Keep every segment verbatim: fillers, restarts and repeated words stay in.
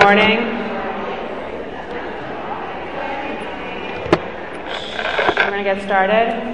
morning. I'm going to get started.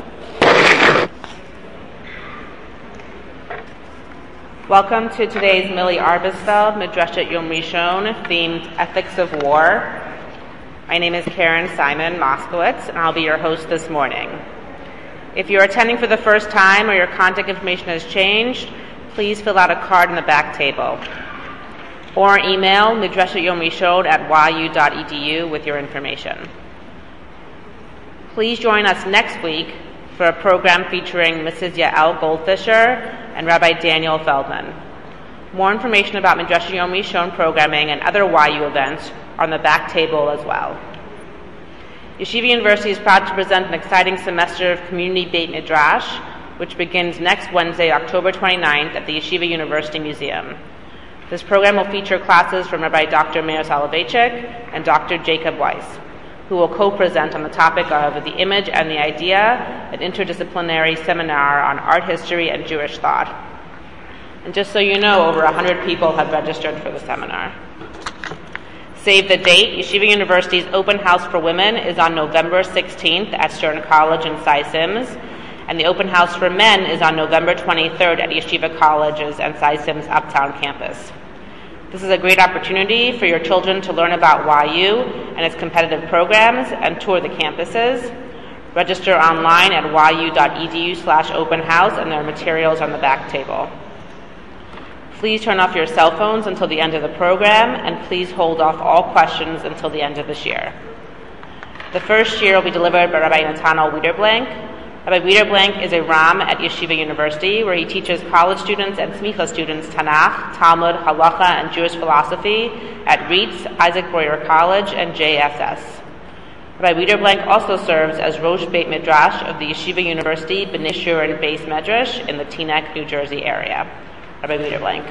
Welcome to today's Millie Arbesfeld Midrashet Yom Rishon themed Ethics of War. My name is Karen Simon Moskowitz, and I'll be your host this morning. If you're attending for the first time or your contact information has changed, please fill out a card in the back table. Or email midrashet yom rishon at y u dot e d u with your information. Please join us next week for a program featuring Missus Yael Goldfisher and Rabbi Daniel Feldman. More information about Midrashet Yom Rishon programming and other Y U events are on the back table as well. Yeshiva University is proud to present an exciting semester of Community Beit Midrash, which begins next Wednesday, October twenty-ninth at the Yeshiva University Museum. This program will feature classes from Rabbi Doctor Meir Soloveitchik and Doctor Jacob Weiss, who will co-present on the topic of The Image and the Idea, an interdisciplinary seminar on art history and Jewish thought. And just so you know, over one hundred people have registered for the seminar. Save the date. Yeshiva University's open house for women is on November sixteenth at Stern College in Cy Sims, and the open house for men is on November twenty-third at Yeshiva College's and Cy Sims Uptown campus. This is a great opportunity for your children to learn about Y U and its competitive programs and tour the campuses. Register online at y u dot e d u slash open house, and there are materials on the back table. Please turn off your cell phones until the end of the program, and please hold off all questions until the end of this year. The first year will be delivered by Rabbi Nathanael Wiederblank. Rabbi Wiederblank is a Ram at Yeshiva University, where he teaches college students and Smicha students Tanakh, Talmud, Halacha, and Jewish philosophy at REITS, Isaac Breuer College, and J S S. Rabbi Wiederblank also serves as Rosh Beit Midrash of the Yeshiva University Bnei Yeshurun Beis Medrash in the Teaneck, New Jersey area. Rabbi Wiederblank.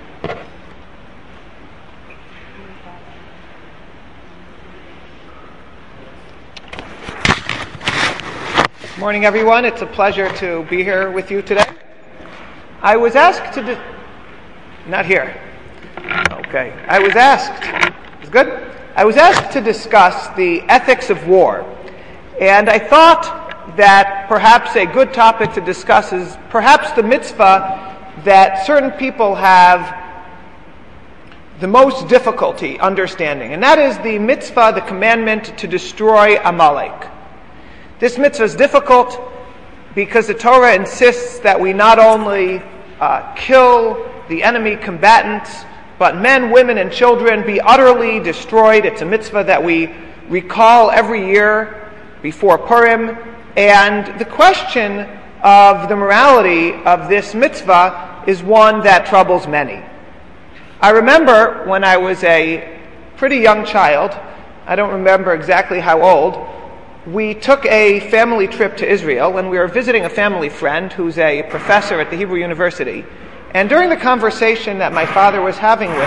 Good morning, everyone. It's a pleasure to be here with you today. I was asked to... Di- Not here. Okay. I was asked... It's good? I was asked to discuss the ethics of war. And I thought that perhaps a good topic to discuss is perhaps the mitzvah that certain people have the most difficulty understanding. And that is the mitzvah, the commandment to destroy Amalek. This mitzvah is difficult because the Torah insists that we not only uh, kill the enemy combatants, but men, women, and children be utterly destroyed. It's a mitzvah that we recall every year before Purim. And the question of the morality of this mitzvah is one that troubles many. I remember when I was a pretty young child, I don't remember exactly how old, we took a family trip to Israel, and we were visiting a family friend who's a professor at the Hebrew University. And during the conversation that my father was having with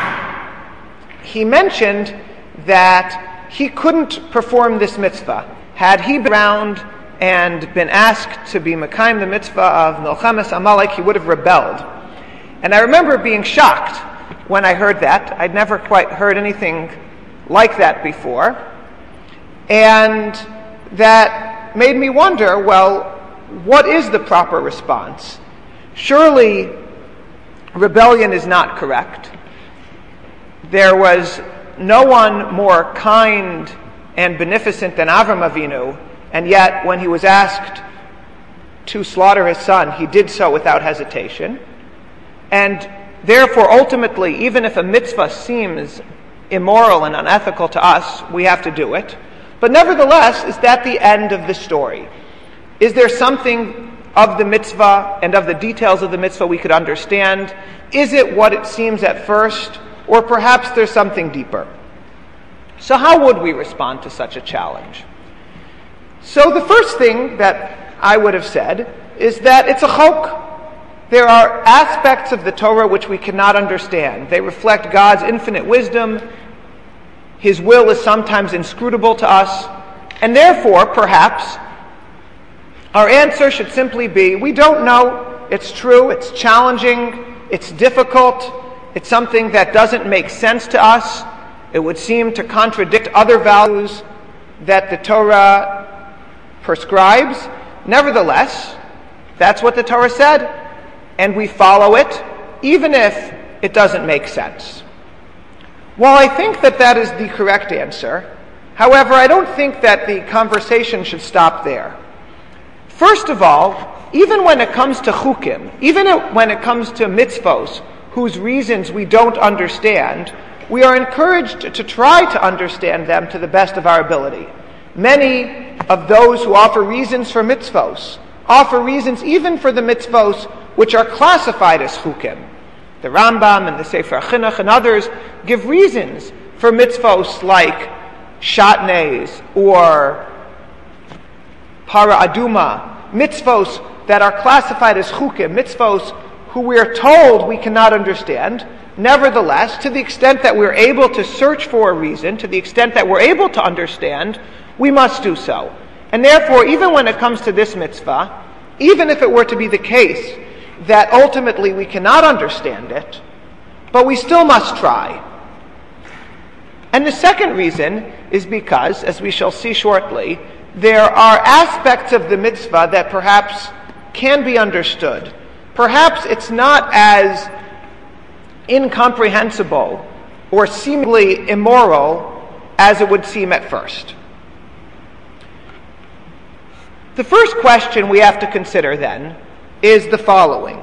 him, he mentioned that he couldn't perform this mitzvah. Had he been around and been asked to be Mekayim the mitzvah of Milchemes Amalek, he would have rebelled. And I remember being shocked when I heard that. I'd never quite heard anything like that before. And that made me wonder, well, what is the proper response? Surely rebellion is not correct. There was no one more kind and beneficent than Avram Avinu, and yet when he was asked to slaughter his son, he did so without hesitation. And therefore, ultimately, even if a mitzvah seems immoral and unethical to us, we have to do it. But nevertheless, is that the end of the story? Is there something of the mitzvah and of the details of the mitzvah we could understand? Is it what it seems at first? Or perhaps there's something deeper? So how would we respond to such a challenge? So the first thing that I would have said is that it's a chok. There are aspects of the Torah which we cannot understand. They reflect God's infinite wisdom. His will is sometimes inscrutable to us. And therefore, perhaps, our answer should simply be, we don't know. It's true, it's challenging, it's difficult, It's something that doesn't make sense to us. It would seem to contradict other values that the Torah prescribes. Nevertheless, that's what the Torah said, and we follow it, even if it doesn't make sense. While I think that that is the correct answer, however, I don't think that the conversation should stop there. First of all, even when it comes to chukim, even when it comes to mitzvos, whose reasons we don't understand, we are encouraged to try to understand them to the best of our ability. Many of those who offer reasons for mitzvos offer reasons even for the mitzvos which are classified as chukim. The Rambam and the Sefer Chinuch and others give reasons for mitzvos like shatnez or para aduma, mitzvos that are classified as chukim, mitzvos who we are told we cannot understand. Nevertheless, to the extent that we're able to search for a reason, to the extent that we're able to understand, we must do so. And therefore, even when it comes to this mitzvah, even if it were to be the case that ultimately we cannot understand it, but we still must try. And the second reason is because, as we shall see shortly, there are aspects of the mitzvah that perhaps can be understood. Perhaps it's not as incomprehensible or seemingly immoral as it would seem at first. The first question we have to consider then is the following.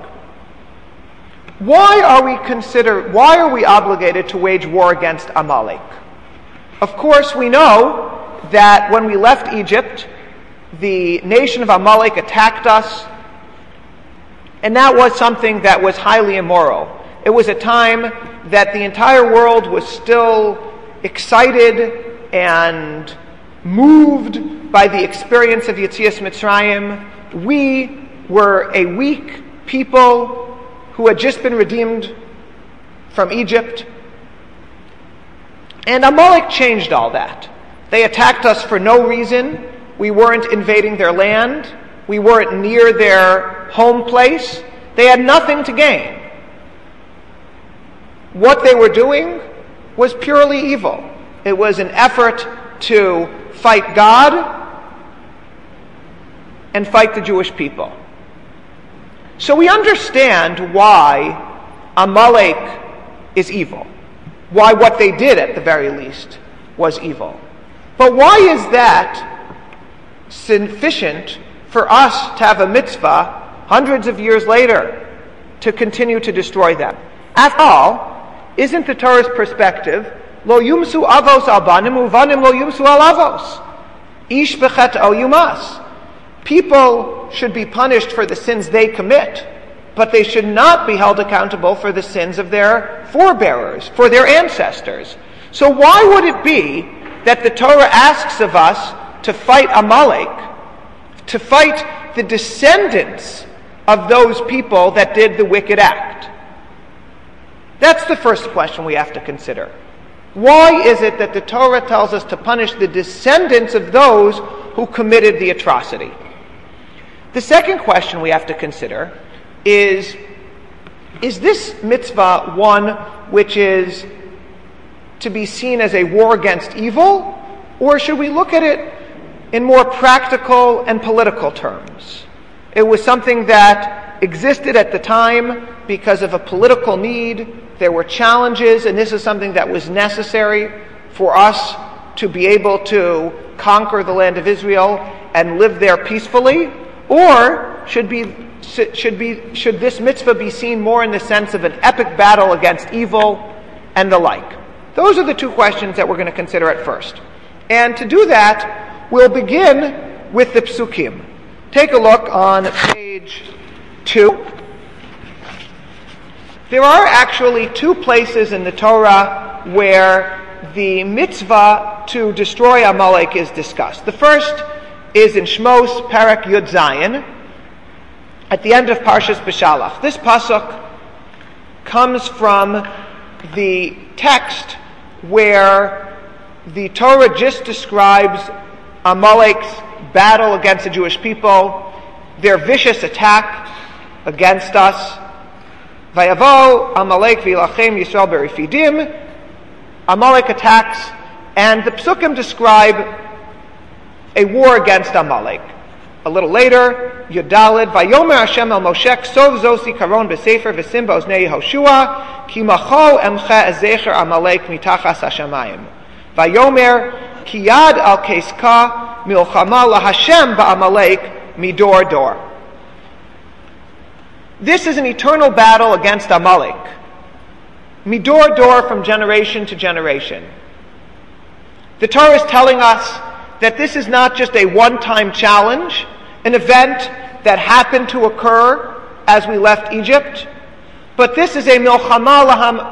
Why are we consider why are we obligated to wage war against Amalek? Of course, we know that when we left Egypt, the nation of Amalek attacked us, and that was something that was highly immoral. It was a time that the entire world was still excited and moved by the experience of Yetzias Mitzrayim. We were a weak people who had just been redeemed from Egypt. And Amalek changed all that. They attacked us for no reason. We weren't invading their land. We weren't near their home place. They had nothing to gain. What they were doing was purely evil. It was an effort to fight God and fight the Jewish people. So we understand why Amalek is evil, why what they did at the very least was evil. But why is that sufficient for us to have a mitzvah hundreds of years later to continue to destroy them? After all, isn't the Torah's perspective, lo yumsu avos al banim uvanim lo yumsu al avos? Ish bechet'o yumas. People should be punished for the sins they commit, but they should not be held accountable for the sins of their forebearers, for their ancestors. So why would it be that the Torah asks of us to fight Amalek, to fight the descendants of those people that did the wicked act? That's the first question we have to consider. Why is it that the Torah tells us to punish the descendants of those who committed the atrocity? The second question we have to consider is, is this mitzvah one which is to be seen as a war against evil, or should we look at it in more practical and political terms? It was something that existed at the time because of a political need. There were challenges, and this is something that was necessary for us to be able to conquer the land of Israel and live there peacefully. Or should be should be should this mitzvah be seen more in the sense of an epic battle against evil and the like? Those are the two questions that we're going to consider at first. And to do that, we'll begin with the psukim. Take a look on page two. There are actually two places in the Torah where the mitzvah to destroy Amalek is discussed. The first is in Shmos, Parak Yud Zayin, at the end of Parshas Beshalach. This pasuk comes from the text where the Torah just describes Amalek's battle against the Jewish people, their vicious attack against us. Vayavo Amalek v'ilachem Yisrael b'Refidim. Amalek attacks, and the Psukim describe a war against Amalek. A little later, Yudalid, Vayomer Hashem el Moshe, Ksov zosi karon b'sefer v'sim ba'oznei Yehoshua, ki macho emcha ezecher Amalek mitachas hashamayim. Vayomer, ki yad al keska milchama lahashem ba'Amalek midor dor. This is an eternal battle against Amalek. Midor dor, from generation to generation. The Torah is telling us that this is not just a one-time challenge, an event that happened to occur as we left Egypt, but this is a milchama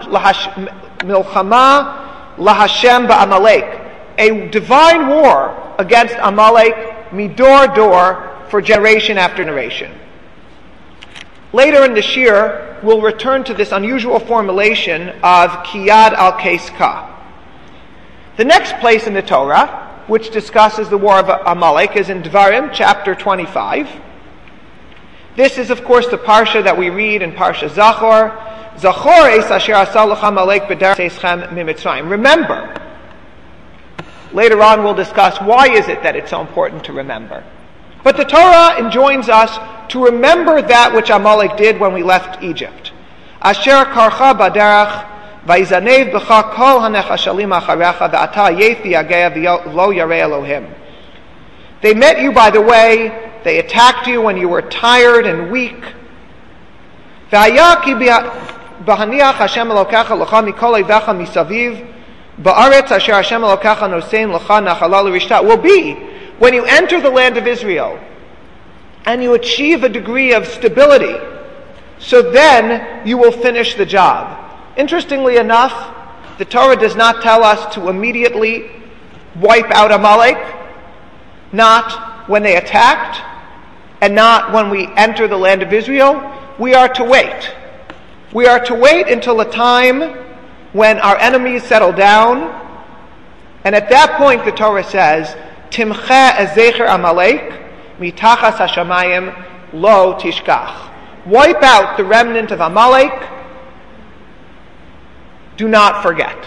lahashem ba'Amalek, a divine war against Amalek, midor dor, for generation after generation. Later in the Shir, we'll return to this unusual formulation of kiyad al keska. The next place in the Torah, which discusses the war of Amalek, is in Dvarim, chapter twenty-five. This is, of course, the parsha that we read in Parsha Zachor. Zachor es asher asa lecha Amalek b'derech eischem mimitzrayim. Remember. Later on, we'll discuss why is it that it's so important to remember. But the Torah enjoins us to remember that which Amalek did when we left Egypt. Asher karcha baderach vayzanev b'cha kol hanechashalim acharecha v'ata yethi yageh v'lo yarei Elohim. They met you by the way, they attacked you when you were tired and weak. V'haya ki b'haniach Hashem Elokecha lecha mikol oivecha misaviv ba'aretz asher Hashem Elokecha nosein lecha nachala l'rishta. Will be when you enter the land of Israel and you achieve a degree of stability, so then you will finish the job. Interestingly enough, the Torah does not tell us to immediately wipe out Amalek, not when they attacked, and not when we enter the land of Israel. We are to wait. We are to wait until a time when our enemies settle down, and at that point the Torah says, Timcha ezecher Amalek mitachas hashamayim lo tishkach. Wipe out the remnant of Amalek. Do not forget.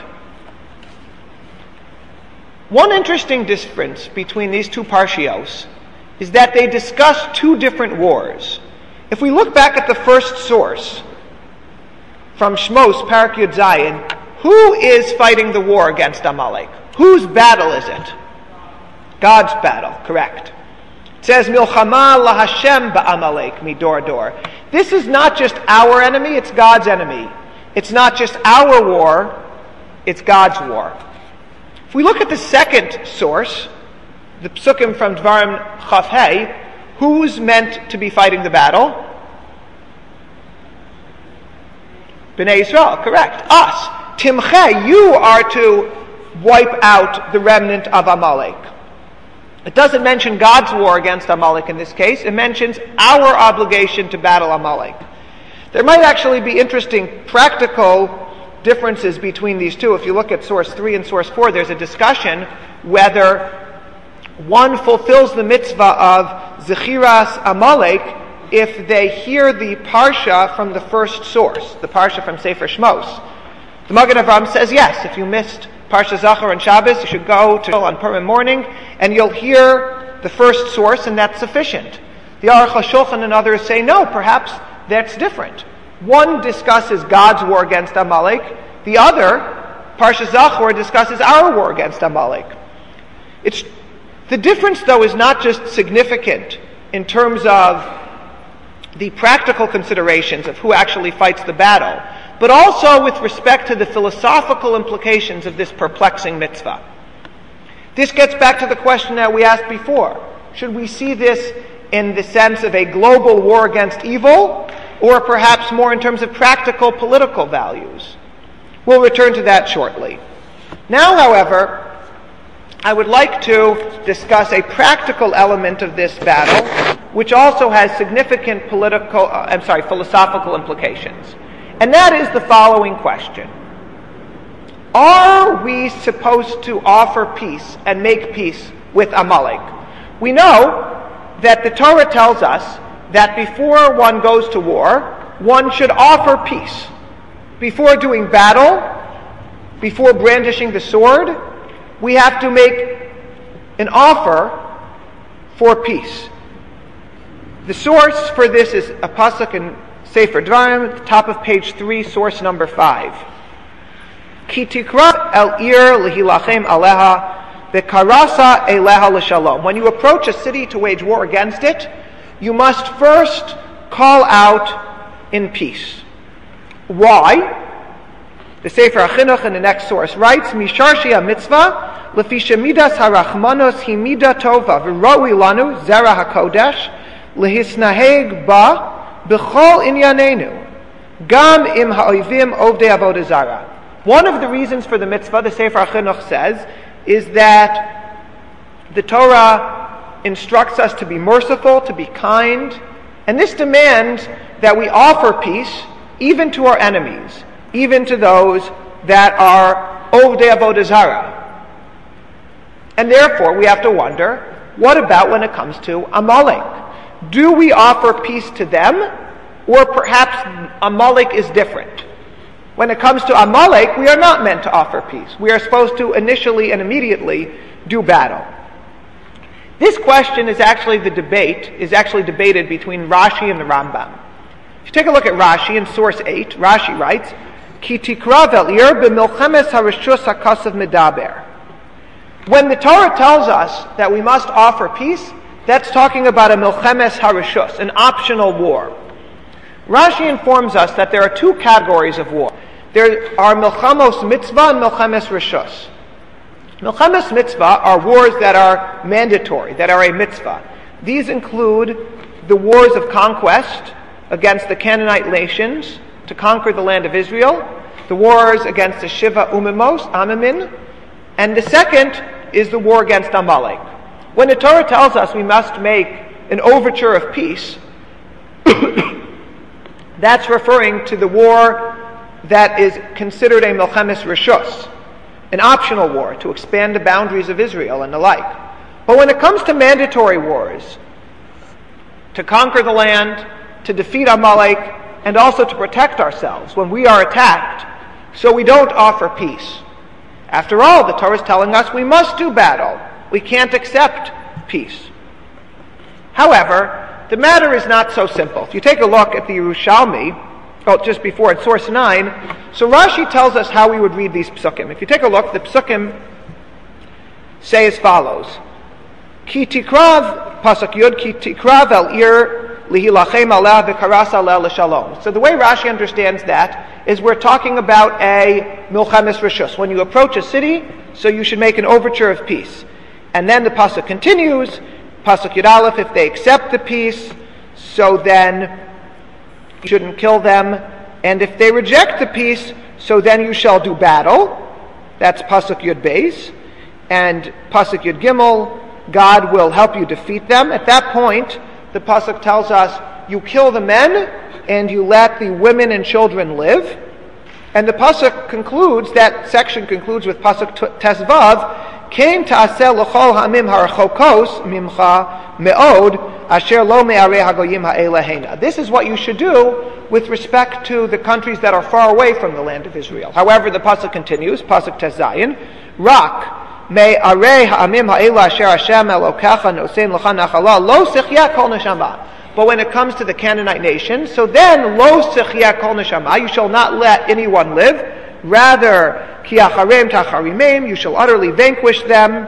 One interesting difference between these two parshios is that they discuss two different wars. If we look back at the first source, from Shmos, Parak Yud Zayin, who is fighting the war against Amalek? Whose battle is it? God's battle, correct. It says, Milchama lahashem ba'Amalek midor dor. This is not just our enemy, it's God's enemy. It's not just our war, it's God's war. If we look at the second source, the Psukim from Dvarim Chaf Hei, who's meant to be fighting the battle? Bnei Yisrael, correct. Us. Timche, you are to wipe out the remnant of Amalek. It doesn't mention God's war against Amalek in this case. It mentions our obligation to battle Amalek. There might actually be interesting practical differences between these two. If you look at source three and source four, there's a discussion whether one fulfills the mitzvah of Zechiras Amalek if they hear the parsha from the first source, the parsha from Sefer Shmos. The Magen Avraham says yes, if you missed Parsha Zachor and Shabbos, you should go to on Purim morning, and you'll hear the first source, and that's sufficient. The Aruch HaShulchan and others say, no, perhaps that's different. One discusses God's war against Amalek. The other, Parsha Zachor, discusses our war against Amalek. It's, the difference, though, is not just significant in terms of the practical considerations of who actually fights the battle, but also with respect to the philosophical implications of this perplexing mitzvah. This gets back to the question that we asked before. Should we see this in the sense of a global war against evil, or perhaps more in terms of practical political values? We'll return to that shortly. Now, however, I would like to discuss a practical element of this battle, which also has significant political, uh, I'm sorry, philosophical implications. And that is the following question. Are we supposed to offer peace and make peace with Amalek? We know that the Torah tells us that before one goes to war, one should offer peace. Before doing battle, before brandishing the sword, we have to make an offer for peace. The source for this is a pasuk in Sefer Dvarim, top of page three, source number five. Ki tikra el ir lehilachem aleha bekarasa eleha l'shalom. When you approach a city to wage war against it, you must first call out in peace. Why? The Sefer HaChinuch in the next source writes, Misharshi ha-mitzvah, lefi shemidas harachmanos himida tova, v'roi lanu, zera ha-kodesh, lehisnaheg ba, b'chol inyanenu, gam im ha'oivim ovdei avodah zara. One of the reasons for the mitzvah, the Sefer HaChinuch says, is that the Torah instructs us to be merciful, to be kind, and this demands that we offer peace even to our enemies, even to those that are Ovdei Avodah Zarah. And therefore, we have to wonder, what about when it comes to Amalek? Do we offer peace to them, or perhaps Amalek is different? When it comes to Amalek, we are not meant to offer peace. We are supposed to initially and immediately do battle. This question is actually the debate, is actually debated between Rashi and the Rambam. If you take a look at Rashi in source eight, Rashi writes, Ki tikra vel ir b'milchemes harishus hakasav medaber. When the Torah tells us that we must offer peace, that's talking about a milchemes harishus, an optional war. Rashi informs us that there are two categories of war. There are milchamos mitzvah and milchemes rishus. Milchemes mitzvah are wars that are mandatory, that are a mitzvah. These include the wars of conquest against the Canaanite nations to conquer the land of Israel, the wars against the Shiva Umimos, Amamin, and the second is the war against Amalek. When the Torah tells us we must make an overture of peace, that's referring to the war that is considered a milchemes rishus, an optional war to expand the boundaries of Israel and the like. But when it comes to mandatory wars, to conquer the land, to defeat Amalek, and also to protect ourselves when we are attacked, so we don't offer peace. After all, the Torah is telling us we must do battle. We can't accept peace. However, the matter is not so simple. If you take a look at the Yerushalmi, well, just before it, source nine, so Rashi tells us how we would read these psukim. If you take a look, the psukim say as follows: Ki tikrav, pasuk yud, ki tikrav el ir lihilachem aleh v'karas aleh l'shalom. So the way Rashi understands that is we're talking about a milchemes rishus. When you approach a city, so you should make an overture of peace. And then the pasuk continues, pasuk yud aleph, if they accept the peace, so then you shouldn't kill them. And if they reject the peace, so then you shall do battle. That's pasuk yud beis. And pasuk yud gimel, God will help you defeat them. At that point, the pasuk tells us you kill the men and you let the women and children live. And the pasuk concludes, that section concludes with pasuk tesvav, Came ta'aseh l'chol ha'amim harachokos mimcha me'od asher lo me'arei hagoyim ha'elahena. This is what you should do with respect to the countries that are far away from the land of Israel. However, the pasuk continues, pasuk tezayin, Rak me'arei ha'amim ha'ela asher Hashem elokecha nosein l'cha nachala lo sichya kol neshama. But when it comes to the Canaanite nation, so then lo sichya kol neshama, you shall not let anyone live. Rather, ki acharem tacharimim, you shall utterly vanquish them.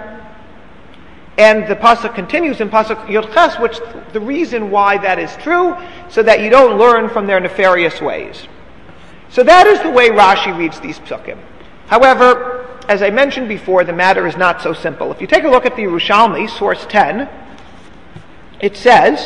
And the pasuk continues in pasuk Yod Ches, which the reason why that is true, so that you don't learn from their nefarious ways. So that is the way Rashi reads these psukim. However, as I mentioned before, the matter is not so simple. If you take a look at the Yerushalmi, source ten, it says,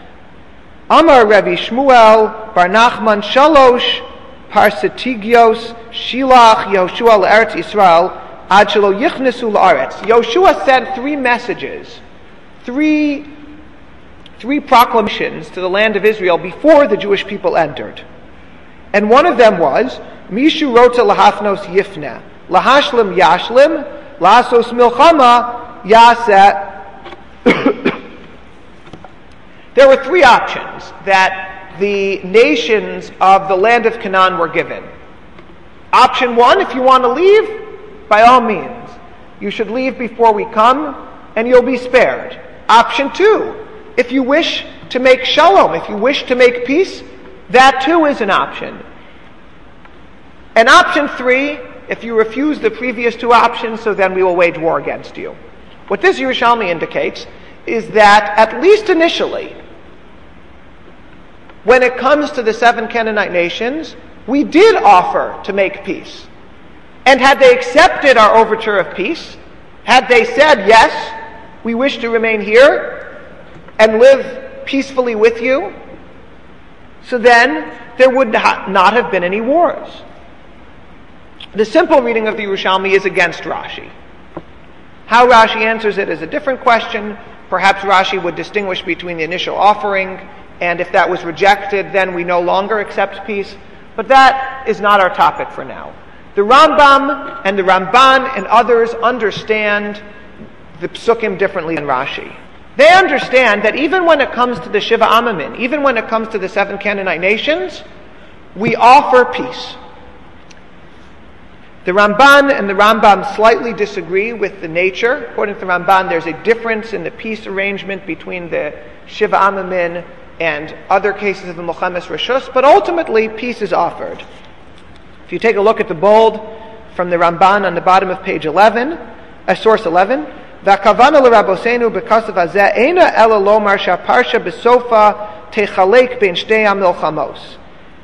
Amar Rabbi Shmuel Bar Nachman Shalosh Parsatigios Shilach Yehoshua L'Eretz Yisrael Ad Shelo Yichnesu L'Aretz. Yehoshua sent three messages, three, three proclamations to the land of Israel before the Jewish people entered. And one of them was, Mishu Rotza Lahafnos Yifna, Lahashlim Yashlim, Lasos Milchama Yaset. There were three options that the nations of the land of Canaan were given. Option one, if you want to leave, by all means. You should leave before we come, and you'll be spared. Option two, if you wish to make shalom, if you wish to make peace, that too is an option. And option three, if you refuse the previous two options, so then we will wage war against you. What this Yerushalmi indicates is that, at least initially, when it comes to the seven Canaanite nations, we did offer to make peace. And had they accepted our overture of peace, had they said, yes, we wish to remain here and live peacefully with you, so then there would not have been any wars. The simple reading of the Yerushalmi is against Rashi. How Rashi answers it is a different question. Perhaps Rashi would distinguish between the initial offering, and if that was rejected, then we no longer accept peace. But that is not our topic for now. The Rambam and the Ramban and others understand the psukim differently than Rashi. They understand that even when it comes to the Shiva Amamin, even when it comes to the seven Canaanite nations, we offer peace. The Ramban and the Rambam slightly disagree with the nature. According to the Ramban, there's a difference in the peace arrangement between the Shiva Amamin and other cases of the Milchemes Reshus, but ultimately peace is offered. If you take a look at the bold from the Ramban on the bottom of page eleven, uh, source eleven, V'akavana l'Rabosenu b'kasav hazeh eina ela lomar shaparsha b'sofa techalek ben shtei hamilchamos.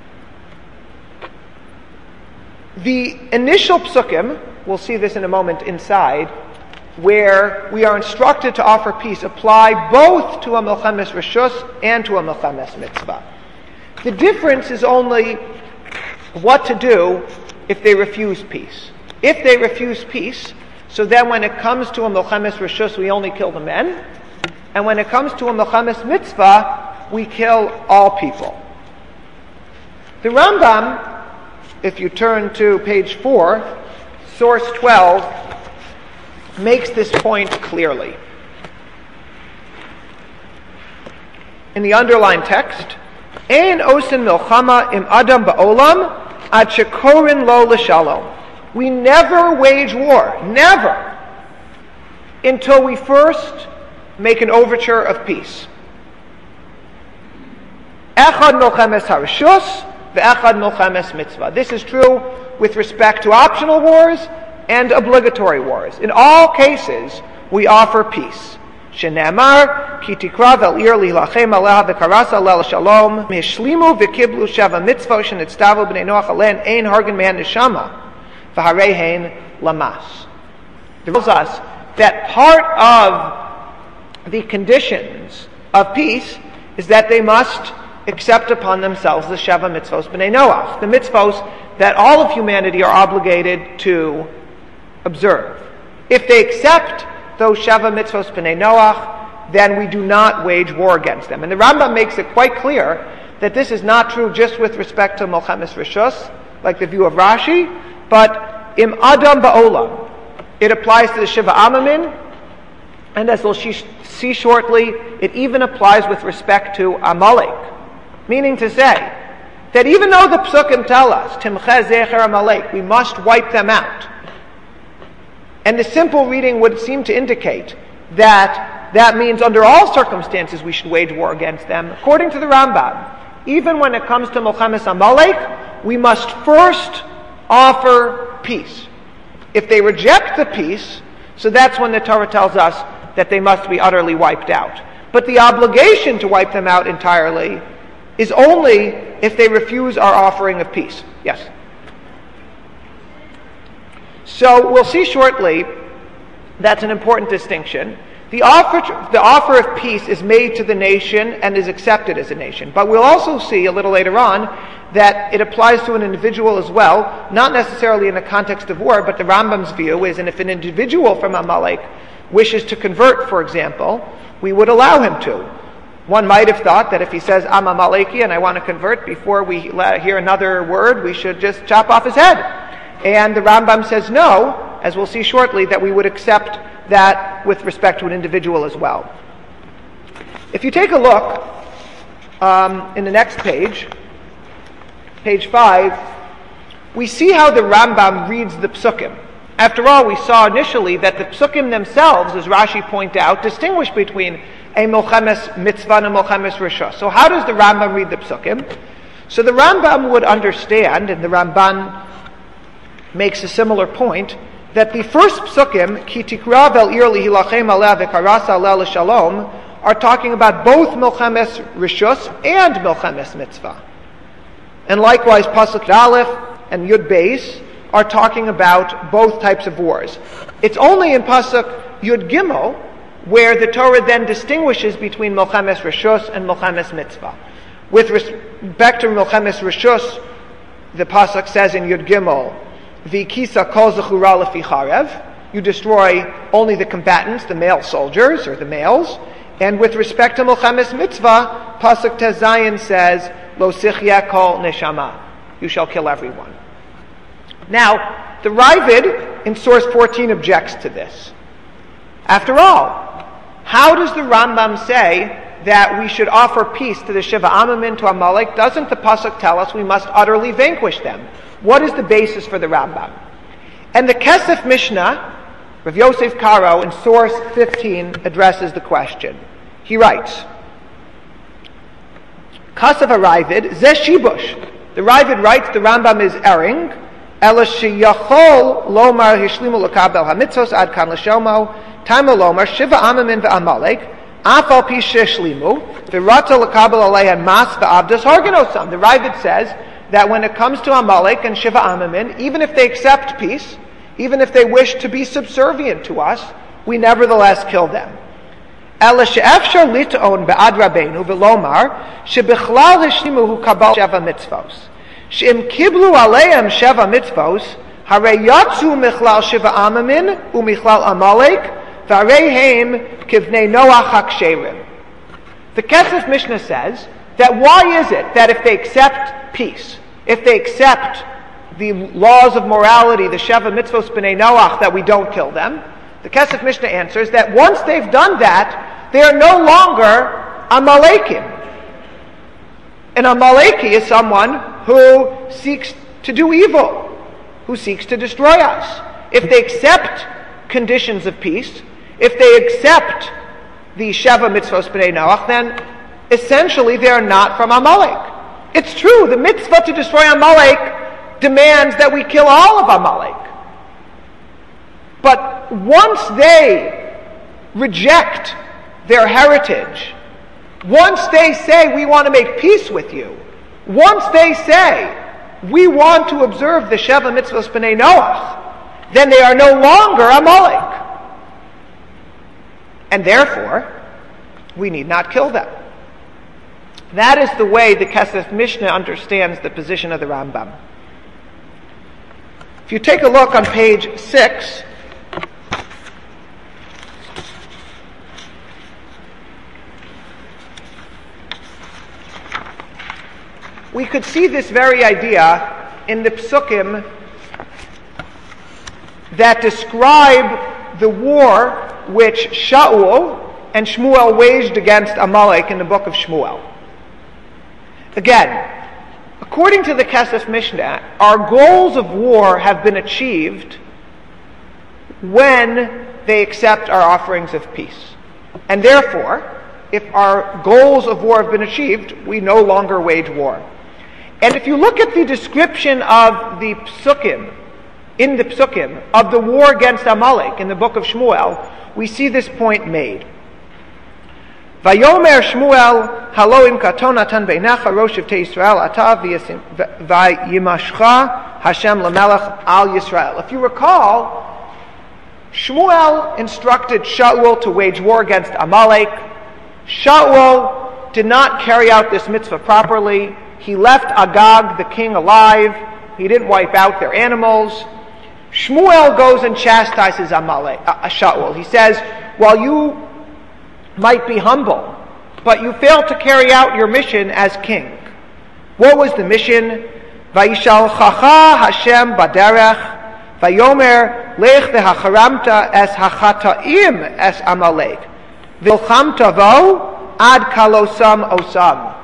The initial psukim, we'll see this in a moment inside, where we are instructed to offer peace, apply both to a Milchemes Reshus and to a Milchemes Mitzvah. The difference is only what to do if they refuse peace. If they refuse peace, so then when it comes to a Milchemes Reshus, we only kill the men, and when it comes to a Milchemes Mitzvah, we kill all people. The Rambam, if you turn to page four, source twelve, makes this point clearly. In the underlined text, Ein osin milchama im adam ba'olam ad shekorin lo l'shalom. We never wage war, never, until we first make an overture of peace. Echad milchemes hareshus, ve'echad milchemes mitzvah. This is true with respect to optional wars and obligatory wars. In all cases, we offer peace. Shenemar, ki tikra v'al lilachem aleha v'karasa lel shalom, mishlimu v'kiblu sheva mitzvah shenitztavu b'nei noach alen ein hargen me'an neshama, v'harei hein lamas. It tells us that part of the conditions of peace is that they must accept upon themselves the sheva mitzvos b'nei noach, the mitzvos that all of humanity are obligated to observe. If they accept those Sheva mitzvos b'nei Noach, then we do not wage war against them. And the Rambam makes it quite clear that this is not true just with respect to Milchemes Reshus, like the view of Rashi, but im Adam ba'olam. It applies to the Shiva Amamin, and as we'll see shortly, it even applies with respect to Amalek. Meaning to say that even though the Psukim tell us, Timche Zecher Amalek, we must wipe them out, and the simple reading would seem to indicate that that means under all circumstances we should wage war against them. According to the Rambam, even when it comes to Milchemes Amalek, we must first offer peace. If they reject the peace, so that's when the Torah tells us that they must be utterly wiped out. But the obligation to wipe them out entirely is only if they refuse our offering of peace. Yes? So we'll see shortly that's an important distinction. The offer, the offer of peace is made to the nation and is accepted as a nation. But we'll also see a little later on that it applies to an individual as well, not necessarily in the context of war, but the Rambam's view is, and if an individual from Amalek wishes to convert, for example, we would allow him to. One might have thought that if he says, I'm Amaleki and I want to convert, before we hear another word, we should just chop off his head. And the Rambam says no, as we'll see shortly, that we would accept that with respect to an individual as well. If you take a look um, in the next page, page five, we see how the Rambam reads the Psukim. After all, we saw initially that the Psukim themselves, as Rashi pointed out, distinguish between a Milchemes Mitzvah and a Milchemes Rishus. So how does the Rambam read the Psukim? So the Rambam would understand, and the Ramban makes a similar point, that the first Psukim, Ki tikra vel ir lihilachem aleh v'karasa aleh l'shalom, are talking about both Milchemes Rishus and Milchemes Mitzvah. And likewise, Pasuk Aleph and Yud Beis are talking about both types of wars. It's only in Pasuk Yud Gimel where the Torah then distinguishes between Milchemes Rishus and Milchemes Mitzvah. With respect to Milchemes Rishus, the Pasuk says in Yud Gimel, V'kisa kol zechura lefi charev, you destroy only the combatants, the male soldiers, or the males. And with respect to Milchemes Mitzvah, Pasuk Tez Zayin says, Lo sichya kol neshama, you shall kill everyone. Now, the Ravid in source fourteen objects to this. After all, how does the Rambam say that we should offer peace to the Shiva Amamin, to Amalek? Doesn't the Pasuk tell us we must utterly vanquish them? What is the basis for the Rambam? And the Kesef Mishnah, Rav Yosef Karo, in source fifteen, addresses the question. He writes, Kasav HaRavid, Zeh Shibush. The Ravid writes the Rambam is erring, Ela sheyachol lomar hishlimu lekabel hamitzos ad kan l'shomo, taima lomar shiva amamin ve'amalek, afal pi sheshlimu, v'rata lekabel aleihan mas ve'abdas hargenosam. The Ravid says that when it comes to Amalek and Shiva Amamin, even if they accept peace, even if they wish to be subservient to us, we nevertheless kill them. Ela she'efshar lit'on be'ad rabbeinu v'lomar shebichlal hishlimu kabal sheva mitzvos. She'im kiblu aleim sheva mitzvos, harei yatzu michlal shiva amamin umichlal Amalek, v'harei heim kivnei Noach haksherim. The Kesef Mishnah says that why is it that if they accept peace, if they accept the laws of morality, the sheva mitzvos b'nei Noach, that we don't kill them? The Kesef Mishnah answers that once they've done that, they are no longer Amalekim. An Amaleki is someone who seeks to do evil, who seeks to destroy us. If they accept conditions of peace, if they accept the Sheva Mitzvos B'nai Noach, then essentially they are not from Amalek. It's true, the mitzvah to destroy Amalek demands that we kill all of Amalek. But once they reject their heritage, once they say we want to make peace with you, once they say we want to observe the Sheva Mitzvos B'nai Noach, then they are no longer Amalek. And therefore, we need not kill them. That is the way the Kesef Mishnah understands the position of the Rambam. If you take a look on page six, we could see this very idea in the Psukim that describe the war which Shaul and Shmuel waged against Amalek in the book of Shmuel. Again, according to the Kesef Mishnah, our goals of war have been achieved when they accept our offerings of peace. And therefore, if our goals of war have been achieved, we no longer wage war. And if you look at the description of the Psukim, in the Psukim, of the war against Amalek in the book of Shmuel, we see this point made. Vayomer Shmuel haloim katonatan beinecha rosh Shavtei Yisrael ata vayimashcha Hashem lamelech al Yisrael. If you recall, Shmuel instructed Shaul to wage war against Amalek. Shaul did not carry out this mitzvah properly. He left Agag, the king, alive. He didn't wipe out their animals. Shmuel goes and chastises Amalek, uh, Shaul. He says, while you might be humble, but you failed to carry out your mission as king. What was the mission? Vayishalchacha Hashem baderech, vayomer lech vehacharamta es hachataim es Amalek, vilchamta vo ad kalosam osam.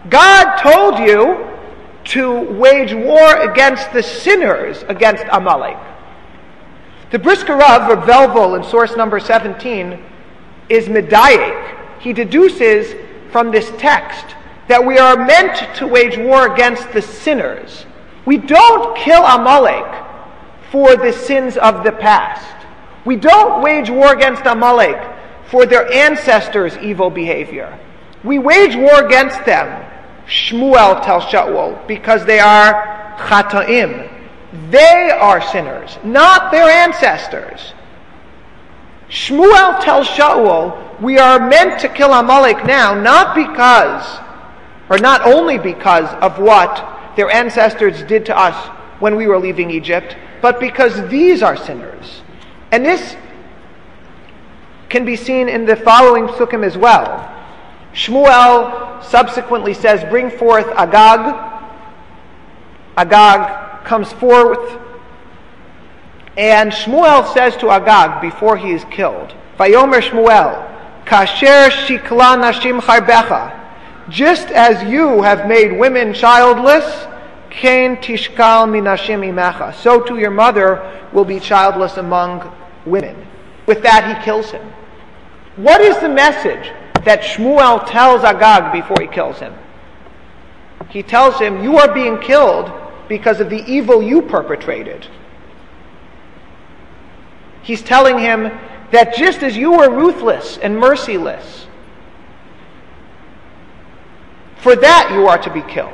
God told you to wage war against the sinners, against Amalek. The Brisker Rav, or Velvel, in source number seventeen, is medayik. He deduces from this text that we are meant to wage war against the sinners. We don't kill Amalek for the sins of the past. We don't wage war against Amalek for their ancestors' evil behavior. We wage war against them, Shmuel tells Shaul, because they are chataim. They are sinners, not their ancestors. Shmuel tells Shaul, we are meant to kill Amalek now, not because, or not only because of what their ancestors did to us when we were leaving Egypt, but because these are sinners. And this can be seen in the following psukim as well. Shmuel subsequently says, bring forth Agag. Agag comes forth, and Shmuel says to Agag before he is killed, Vayomer Shmuel, Kasher shikla nashim charbecha, just as you have made women childless, Kain tishkal minashim imecha, so too your mother will be childless among women. With that he kills him. What is the message that Shmuel tells Agag before he kills him? He tells him, you are being killed because of the evil you perpetrated. He's telling him that just as you were ruthless and merciless, for that you are to be killed.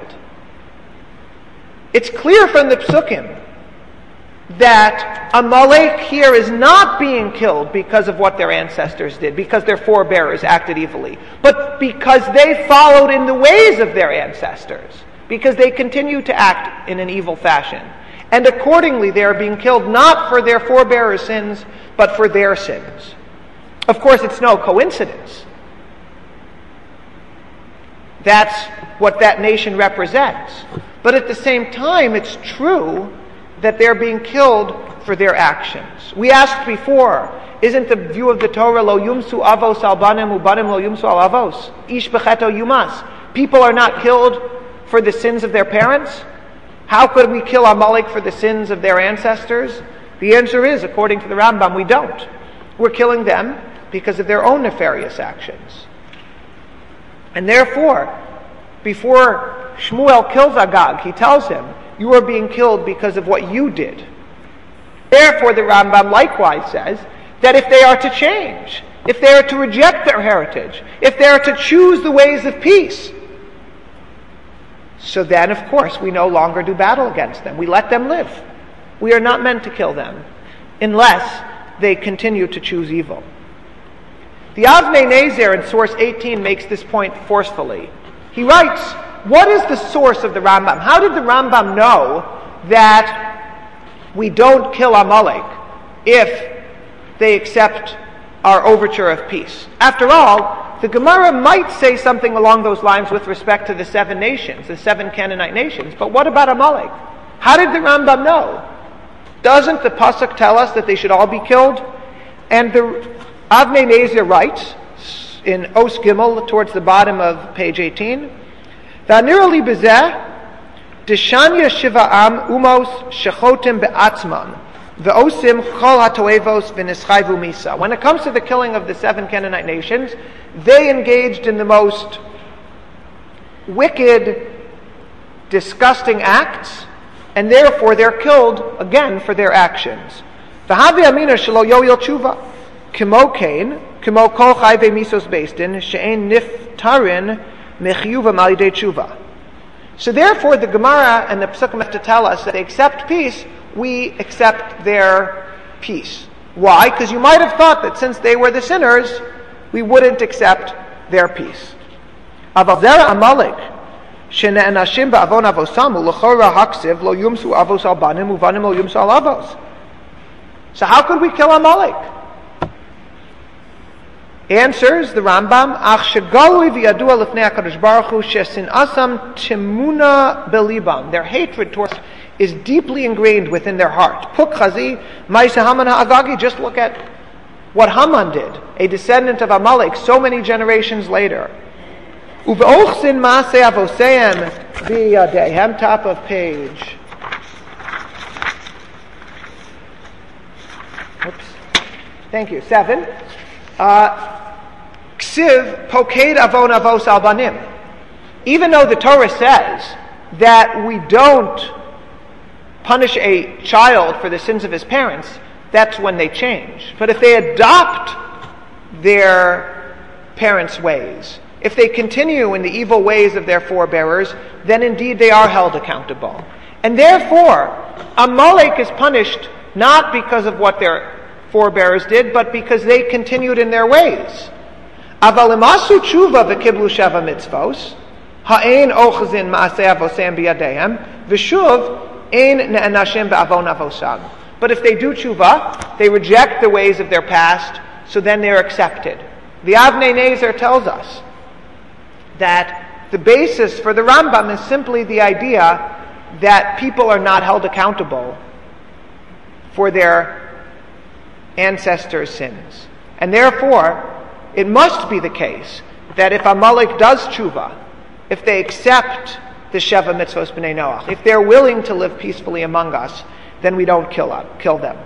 It's clear from the psukim that Amalek here is not being killed because of what their ancestors did, because their forebears acted evilly, but because they followed in the ways of their ancestors, because they continued to act in an evil fashion. And accordingly they are being killed not for their forebears' sins, but for their sins. Of course, it's no coincidence. That's what that nation represents. But at the same time, it's true that they're being killed for their actions. We asked before, isn't the view of the Torah, lo yumsu avos al banim ubanim lo yumsu al avos? Ish becheto yumas. People are not killed for the sins of their parents? How could we kill Amalek for the sins of their ancestors? The answer is, according to the Rambam, we don't. We're killing them because of their own nefarious actions. And therefore, before Shmuel kills Agag, he tells him, you are being killed because of what you did. Therefore, the Rambam likewise says that if they are to change, if they are to reject their heritage, if they are to choose the ways of peace, so then, of course, we no longer do battle against them. We let them live. We are not meant to kill them unless they continue to choose evil. The Avnei Nezer in source eighteen makes this point forcefully. He writes, what is the source of the Rambam? How did the Rambam know that we don't kill Amalek if they accept our overture of peace? After all, the Gemara might say something along those lines with respect to the seven nations, the seven Canaanite nations, but what about Amalek? How did the Rambam know? Doesn't the Pasuk tell us that they should all be killed? And the Avnei Nezer writes in Os Gimel towards the bottom of page eighteen, V'anira li bezeh deshanya shiva'am umos shechotim be'atzman v'osim chol hatoevos v'nischayvu misa. When it comes to the killing of the seven Canaanite nations, they engaged in the most wicked, disgusting acts, and therefore they're killed again for their actions. V'havi amina shelo yoyil tshuva kimo kain kimo kol chayve misos beistin she'en niftarin mechiyuva malidei tshuva. So therefore the Gemara and the Pesukim have to tell us that they accept peace, we accept their peace. Why? Because you might have thought that since they were the sinners, we wouldn't accept their peace. Aval zera Amalek shene'anashim ba'avon avosamu l'chora haksiv lo yumsu avos al banim uvanim lo yumsu al avos. So how could we kill Amalek? Answers the Rambam, Ach shegalui v'yadua lifnei HaKadosh Baruch Hu shesin'asam timuna belibam. Their hatred towards is deeply ingrained within their heart. Puk chazi ma'aseh Haman ha'agagi. Just look at what Haman did, a descendant of Amalek, so many generations later. Uve'ochsin ma'aseh avoseim biyadehem, top of page. Oops. Thank you. Seven. Uh, Ksiv poked avon avos al banim. Even though the Torah says that we don't punish a child for the sins of his parents, that's when they change. But if they adopt their parents' ways, if they continue in the evil ways of their forebearers, then indeed they are held accountable. And therefore, Amalek is punished not because of what their forebearers did, but because they continued in their ways. Aval imasu tshuva v'kiblu sheva mitzvos, ha'ein ochzin ma'aseh avosem biyadehem, v'shuv ein ne'anashim ba'avon avosam. But if they do tshuva, they reject the ways of their past, so then they're accepted. The Avnei Nezer tells us that the basis for the Rambam is simply the idea that people are not held accountable for their ancestors' sins. And therefore, it must be the case that if Amalek does tshuva, if they accept the Sheva Mitzvos B'nai Noach, if they're willing to live peacefully among us, then we don't kill, up, kill them.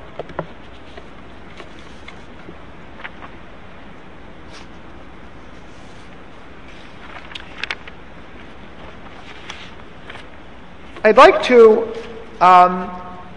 I'd like to um,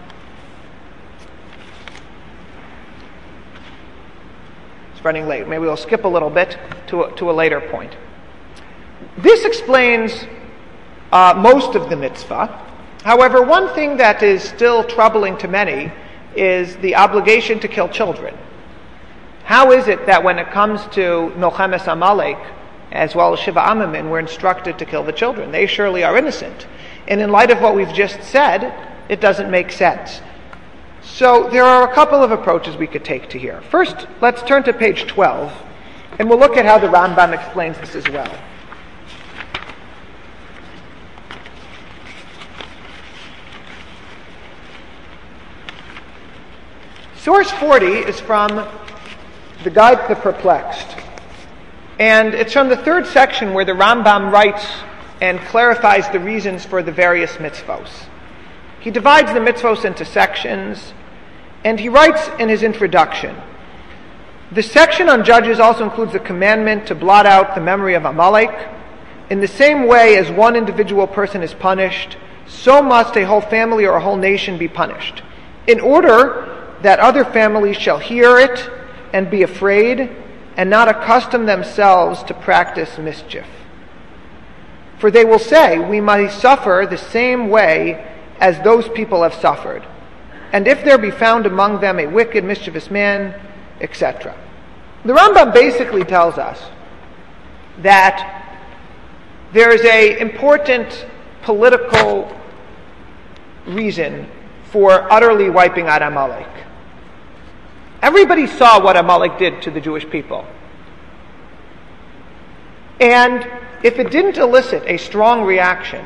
it's running late. Maybe we'll skip a little bit to a, to a later point. This explains uh, most of the mitzvah. However, one thing that is still troubling to many is the obligation to kill children. How is it that when it comes to Milchemes Amalek, as well as Shiva Amamin, we're instructed to kill the children? They surely are innocent. And in light of what we've just said, it doesn't make sense. So there are a couple of approaches we could take to here. First, let's turn to page twelve, and we'll look at how the Rambam explains this as well. Source forty is from the Guide to the Perplexed. And it's from the third section where the Rambam writes and clarifies the reasons for the various mitzvos. He divides the mitzvos into sections, and he writes in his introduction, the section on judges also includes the commandment to blot out the memory of Amalek. In the same way as one individual person is punished, so must a whole family or a whole nation be punished, in order that other families shall hear it and be afraid, and not accustom themselves to practice mischief. For they will say, we might suffer the same way as those people have suffered. And if there be found among them a wicked, mischievous man, et cetera. The Rambam basically tells us that there is an important political reason for utterly wiping out Amalek. Everybody saw what Amalek did to the Jewish people. And if it didn't elicit a strong reaction,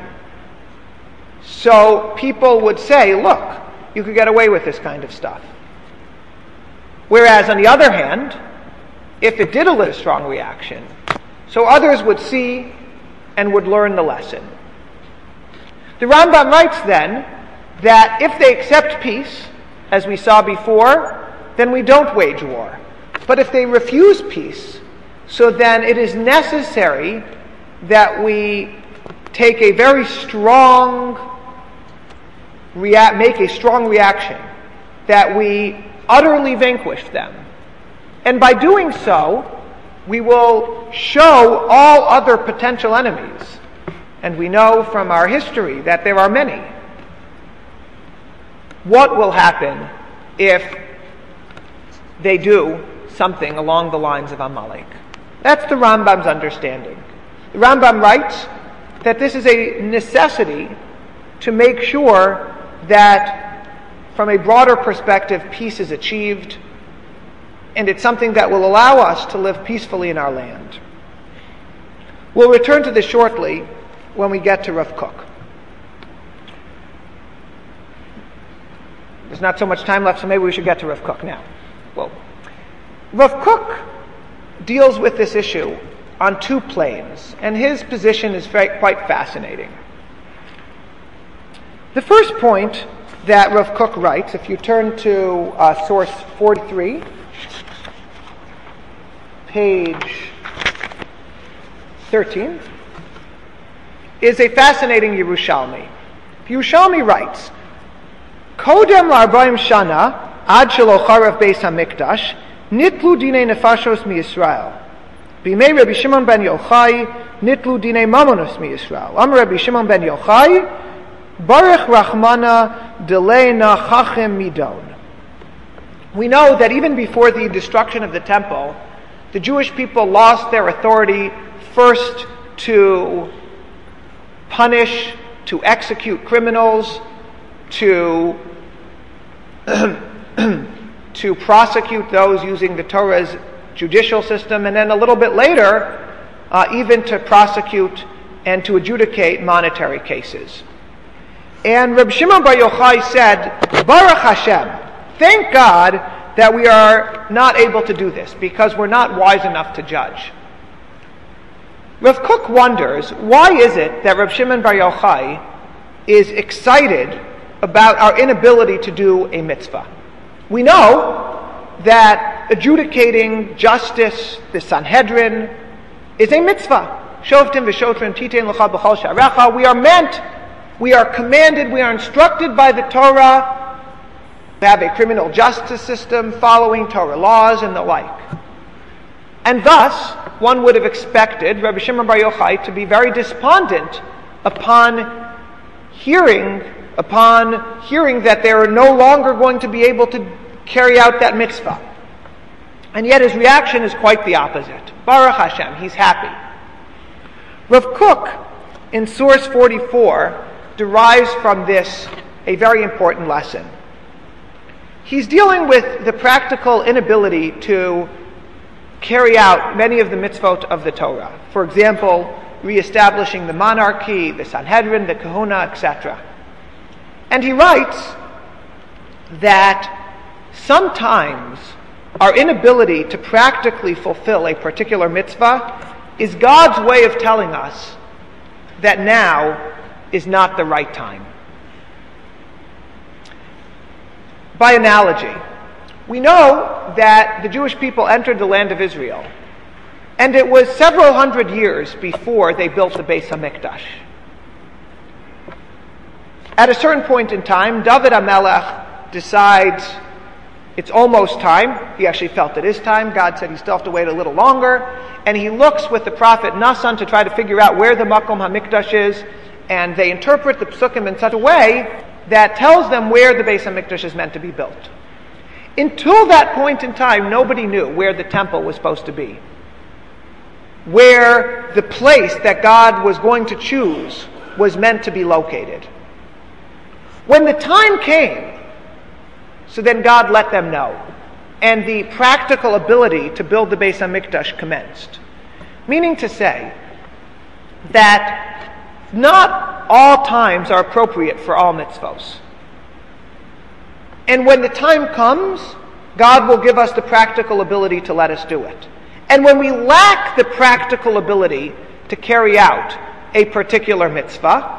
so people would say, look, you could get away with this kind of stuff. Whereas, on the other hand, if it did elicit a strong reaction, so others would see and would learn the lesson. The Rambam writes then that if they accept peace, as we saw before, then we don't wage war. But if they refuse peace, so then it is necessary that we take a very strong, rea- make a strong reaction, that we utterly vanquish them. And by doing so, we will show all other potential enemies. And we know from our history that there are many. What will happen if they do something along the lines of Amalek? That's the Rambam's understanding. The Rambam writes that this is a necessity to make sure that, from a broader perspective, peace is achieved, and it's something that will allow us to live peacefully in our land. We'll return to this shortly when we get to Rav Kook. There's not so much time left, so maybe we should get to Rav Kook now. Well, Rav Kook deals with this issue on two planes, and his position is very, quite fascinating. The first point that Rav Kook writes, if you turn to uh, source forty-three, page thirteen, is a fascinating Yerushalmi. Yerushalmi writes, Kodem la'arbaim shana ad shelo charav beis hamikdash nitlu dinei nefashos mi-Yisrael. B'imei Rabbi Shimon ben Yochai nitlu dinei mamonos mi-Yisrael. Amar Rabbi Shimon ben Yochai Baruch Rachmana Delena Chachem Midon. We know that even before the destruction of the temple, the Jewish people lost their authority first to punish, to execute criminals, to to prosecute those using the Torah's judicial system, and then a little bit later, uh, even to prosecute and to adjudicate monetary cases. And Reb Shimon Bar Yochai said, Baruch Hashem, thank God that we are not able to do this, because we're not wise enough to judge. Rav Kook wonders, why is it that Reb Shimon Bar Yochai is excited about our inability to do a mitzvah? We know that adjudicating justice, the Sanhedrin, is a mitzvah. Shoftim v'shotrim titein l'cha b'chol sha'arecha. We are meant, we are commanded, we are instructed by the Torah to have a criminal justice system following Torah laws and the like. And thus, one would have expected Rabbi Shimon Bar Yochai to be very despondent upon hearing, upon hearing that they are no longer going to be able to carry out that mitzvah. And yet his reaction is quite the opposite. Baruch Hashem, he's happy. Rav Kook, in source forty-four, derives from this a very important lesson. He's dealing with the practical inability to carry out many of the mitzvot of the Torah. For example, reestablishing the monarchy, the Sanhedrin, the Kahuna, et cetera. And he writes that sometimes our inability to practically fulfill a particular mitzvah is God's way of telling us that now is not the right time. By analogy, we know that the Jewish people entered the land of Israel, and it was several hundred years before they built the Beis HaMikdash. At a certain point in time, David HaMelech decides it's almost time. He actually felt it is time. God said he still have to wait a little longer. And he looks with the prophet Nasan to try to figure out where the Makom HaMikdash is, and they interpret the Psukim in such a way that tells them where the Beis HaMikdash is meant to be built. Until that point in time, nobody knew where the temple was supposed to be, where the place that God was going to choose was meant to be located. When the time came, so then God let them know, and the practical ability to build the Beis HaMikdash commenced. Meaning to say that not all times are appropriate for all mitzvos. And when the time comes, God will give us the practical ability to let us do it. And when we lack the practical ability to carry out a particular mitzvah,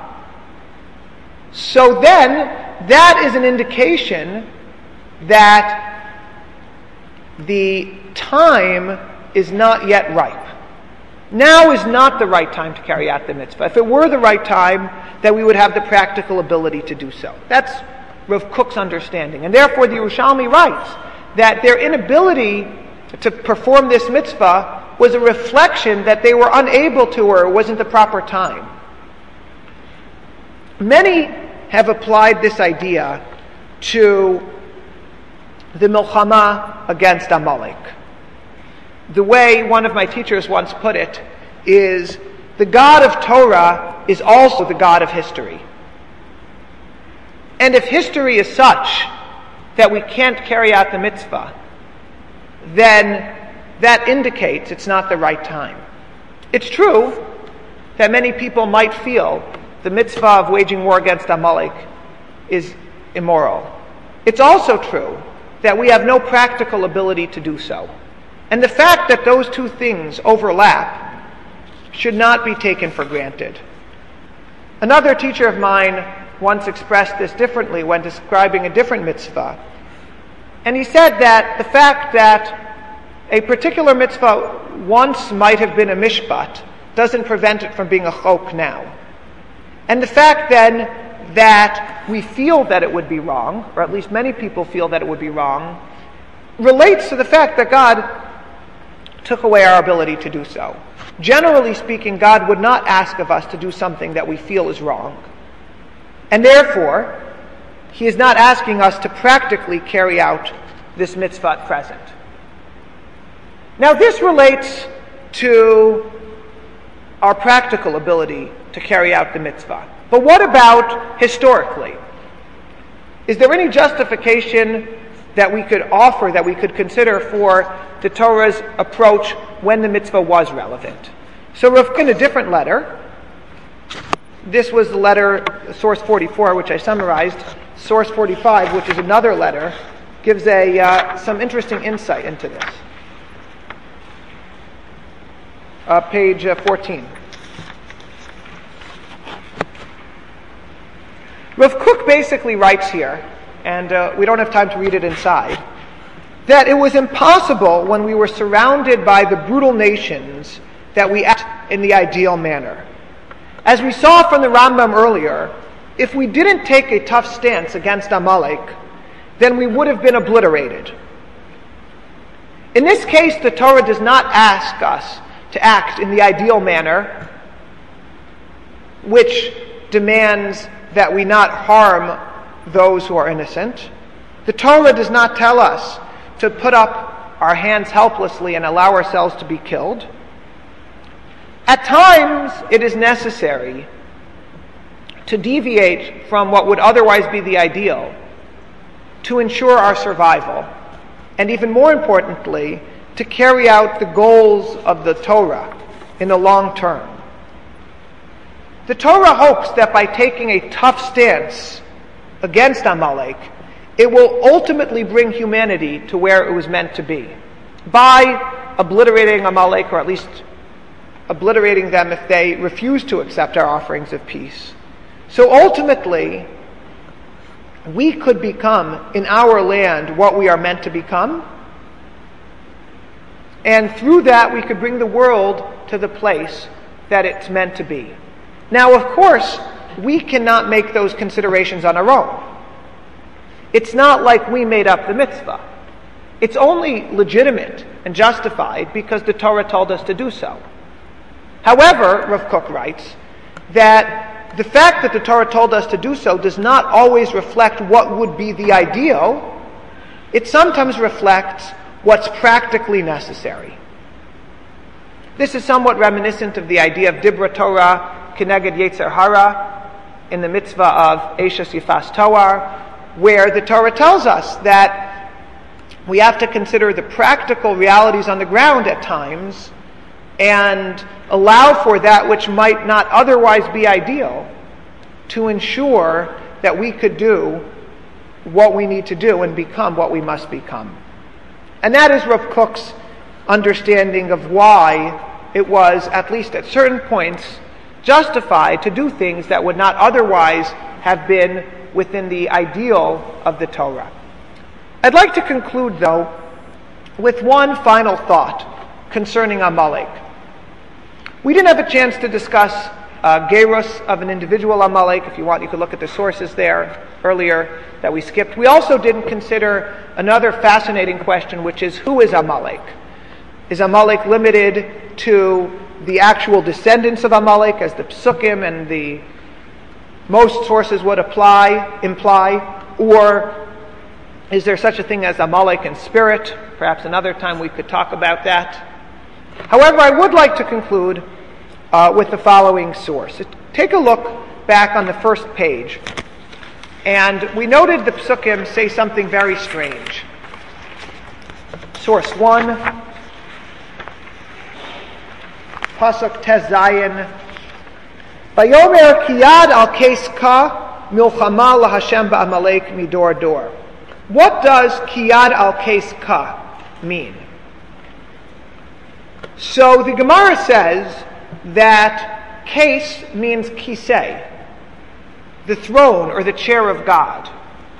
so then that is an indication that the time is not yet ripe. Now is not the right time to carry out the mitzvah. If it were the right time, then we would have the practical ability to do so. That's Rav Kook's understanding. And therefore the Yerushalmi writes that their inability to perform this mitzvah was a reflection that they were unable to, or it wasn't the proper time. Many have applied this idea to the milchama against Amalek. The way one of my teachers once put it is, the God of Torah is also the God of history. And if history is such that we can't carry out the mitzvah, then that indicates it's not the right time. It's true that many people might feel the mitzvah of waging war against Amalek is immoral. It's also true that we have no practical ability to do so. And the fact that those two things overlap should not be taken for granted. Another teacher of mine once expressed this differently when describing a different mitzvah. And he said that the fact that a particular mitzvah once might have been a mishpat doesn't prevent it from being a chok now. And the fact then that we feel that it would be wrong, or at least many people feel that it would be wrong, relates to the fact that God took away our ability to do so. Generally speaking, God would not ask of us to do something that we feel is wrong. And therefore, He is not asking us to practically carry out this mitzvah at present. Now, this relates to our practical ability to carry out the mitzvah. But what about historically? Is there any justification that we could offer, that we could consider for the Torah's approach when the mitzvah was relevant? So Rav, in a different letter, this was the letter, source forty-four, which I summarized. Source forty-five, which is another letter, gives a uh, some interesting insight into this. Uh, page uh, fourteen. Rav Kook basically writes here, and uh, we don't have time to read it inside, that it was impossible when we were surrounded by the brutal nations that we act in the ideal manner. As we saw from the Rambam earlier, if we didn't take a tough stance against Amalek, then we would have been obliterated. In this case, the Torah does not ask us to act in the ideal manner, which demands that we not harm those who are innocent. The Torah does not tell us to put up our hands helplessly and allow ourselves to be killed. At times, it is necessary to deviate from what would otherwise be the ideal to ensure our survival, and even more importantly, to carry out the goals of the Torah in the long term. The Torah hopes that by taking a tough stance against Amalek, it will ultimately bring humanity to where it was meant to be, by obliterating Amalek, or at least obliterating them if they refuse to accept our offerings of peace. So ultimately, we could become in our land what we are meant to become, and through that we could bring the world to the place that it's meant to be. Now, of course, we cannot make those considerations on our own. It's not like we made up the mitzvah. It's only legitimate and justified because the Torah told us to do so. However, Rav Kook writes that the fact that the Torah told us to do so does not always reflect what would be the ideal. It sometimes reflects what's practically necessary. This is somewhat reminiscent of the idea of Dibra Torah Keneged Yetzer Hara in the mitzvah of Eishes Yifas Toar, where the Torah tells us that we have to consider the practical realities on the ground at times and allow for that which might not otherwise be ideal to ensure that we could do what we need to do and become what we must become. And that is Rav Kook's understanding of why it was, at least at certain points, justified to do things that would not otherwise have been within the ideal of the Torah. I'd like to conclude, though, with one final thought concerning Amalek. We didn't have a chance to discuss uh, Gerus of an individual Amalek. If you want, you could look at the sources there earlier that we skipped. We also didn't consider another fascinating question, which is, who is Amalek? Is Amalek limited to the actual descendants of Amalek, as the Psukim and the most sources would apply, imply, or is there such a thing as Amalek in spirit? Perhaps another time we could talk about that. However, I would like to conclude uh, with the following source. Take a look back on the first page, and we noted the Psukim say something very strange. Source one, Pasuk Tes Zayin, Vayomer Kiyad al Keska Milchama LaHashem Ba'amalek Midor Dor. What does Kiyad al Keska mean? So the Gemara says that Kes means kisei, the throne or the chair of God.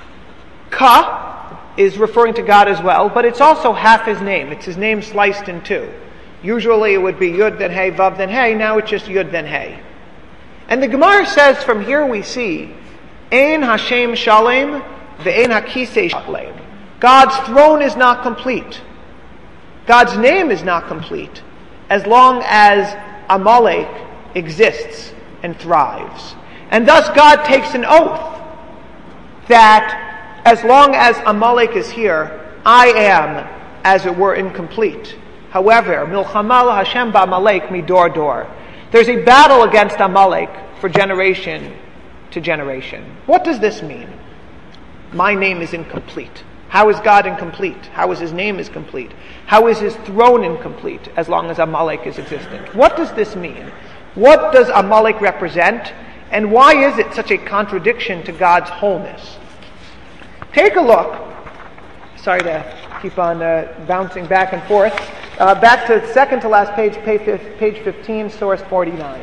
Ka is referring to God as well, but it's also half his name. It's his name sliced in two. Usually it would be Yud then Hey, Vav then Hey. Now it's just Yud then Hey. And the Gemara says from here we see Ein Hashem Shalem ve'ein HaKisei Shalem. God's throne is not complete. God's name is not complete as long as Amalek exists and thrives. And thus God takes an oath that as long as Amalek is here, I am, as it were, incomplete. However, Milchama Hashem ba'Amalek midor dor. There's a battle against Amalek for generation to generation. What does this mean? My name is incomplete. How is God incomplete? How is his name is complete? How is his throne incomplete as long as Amalek is existent? What does this mean? What does Amalek represent? And why is it such a contradiction to God's wholeness? Take a look. Sorry to keep on uh, bouncing back and forth. Uh, back to the second to last page, page fifteen, source forty-nine.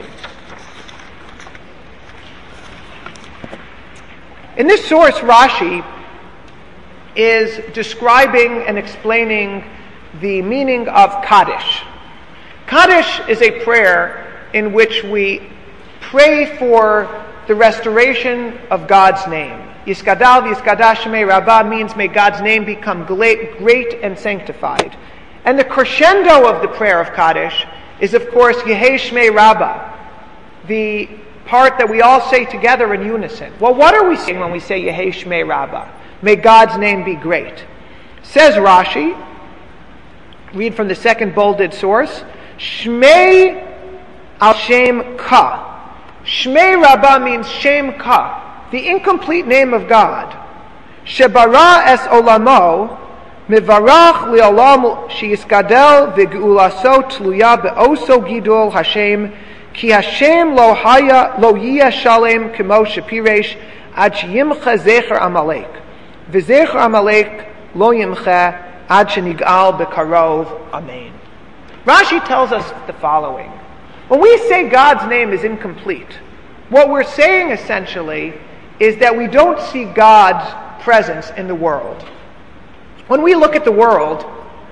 In this source, Rashi is describing and explaining the meaning of Kaddish. Kaddish is a prayer in which we pray for the restoration of God's name. Yiskadal v'yiskadash shemei Rabbah means may God's name become great and sanctified. And the crescendo of the prayer of Kaddish is, of course, Yehei Shmei Rabbah, the part that we all say together in unison. Well, what are we saying when we say Yehei Shmei Rabbah? May God's name be great. Says Rashi, read from the second bolded source, Shmei al Shem Ka. Shmei Rabbah means Shem Ka, the incomplete name of God. Shebara es olamo, mivarach li'olam sheyiskadel v'geulaso tluya be'oso gidol Hashem, ki Hashem lo haya lo yiyah shalem kemo shepiresh ad sheyimcha zecher Amalek. V'zecher Amalek lo yimcha ad shenigal bekarov. Amen. Rashi tells us the following. When we say God's name is incomplete, what we're saying essentially is that we don't see God's presence in the world. When we look at the world,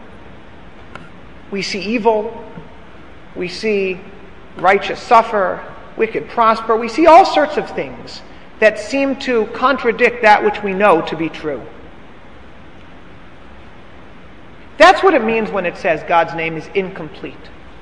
we see evil, we see righteous suffer, wicked prosper, we see all sorts of things that seem to contradict that which we know to be true. That's what it means when it says God's name is incomplete.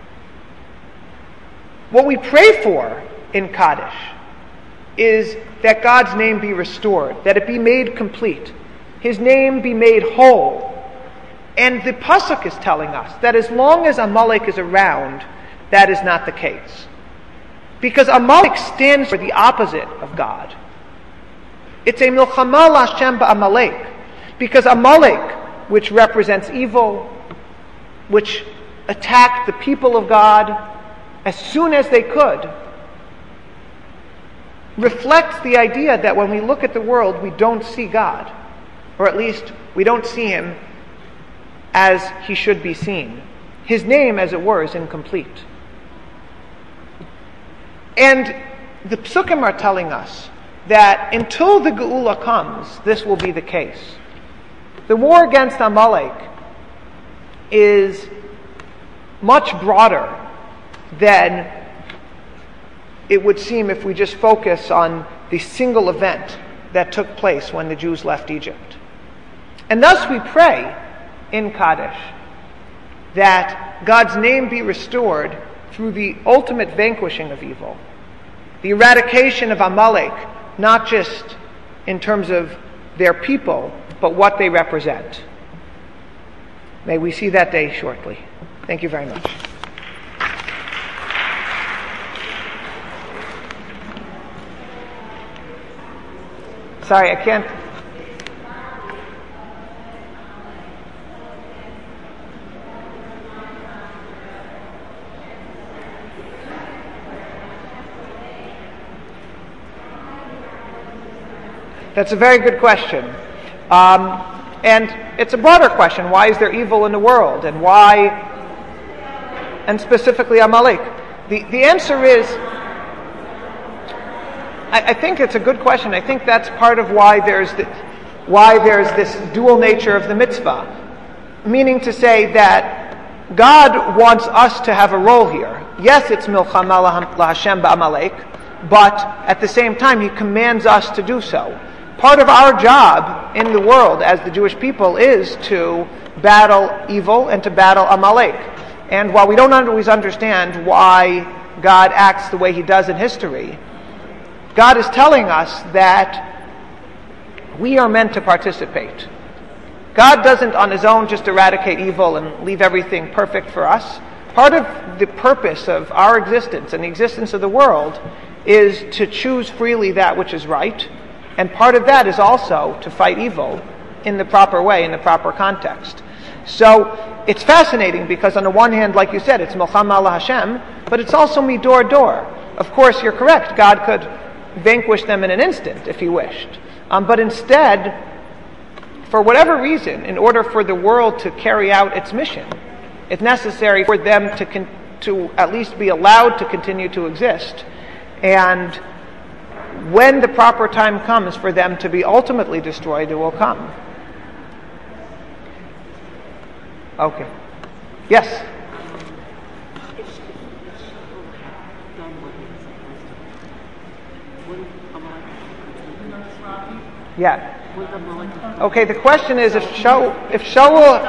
What we pray for in Kaddish is that God's name be restored, that it be made complete, his name be made whole. And the Pasuk is telling us that as long as Amalek is around, that is not the case. Because Amalek stands for the opposite of God. It's a milchama l'Hashem ba'Amalek. Because Amalek, which represents evil, which attacked the people of God as soon as they could, reflects the idea that when we look at the world, we don't see God. Or at least, we don't see him as he should be seen. His name, as it were, is incomplete. And the Psukim are telling us that until the Geula comes, this will be the case. The war against Amalek is much broader than it would seem if we just focus on the single event that took place when the Jews left Egypt. And thus we pray in Kaddish that God's name be restored through the ultimate vanquishing of evil, the eradication of Amalek, not just in terms of their people, but what they represent. May we see that day shortly. Thank you very much. Sorry, I can't. That's a very good question. Um, and it's a broader question. Why is there evil in the world? And why, and specifically Amalek? The, the answer is, I, I think it's a good question. I think that's part of why there's the, why there's this dual nature of the mitzvah, meaning to say that God wants us to have a role here. Yes, it's milchama laHashem ba'amalek, but at the same time, He commands us to do so. Part of our job in the world as the Jewish people is to battle evil and to battle Amalek. And while we don't always understand why God acts the way He does in history, God is telling us that we are meant to participate. God doesn't on His own just eradicate evil and leave everything perfect for us. Part of the purpose of our existence and the existence of the world is to choose freely that which is right. And part of that is also to fight evil in the proper way, in the proper context. So it's fascinating because on the one hand, like you said, it's milchama laHashem, but it's also midor dor. Of course, you're correct. God could vanquish them in an instant if He wished. Um, but instead, for whatever reason, in order for the world to carry out its mission, it's necessary for them to con- to at least be allowed to continue to exist. And when the proper time comes for them to be ultimately destroyed, it will come. Okay. Yes? Yeah. Okay, the question is if Shaul, if Shaul...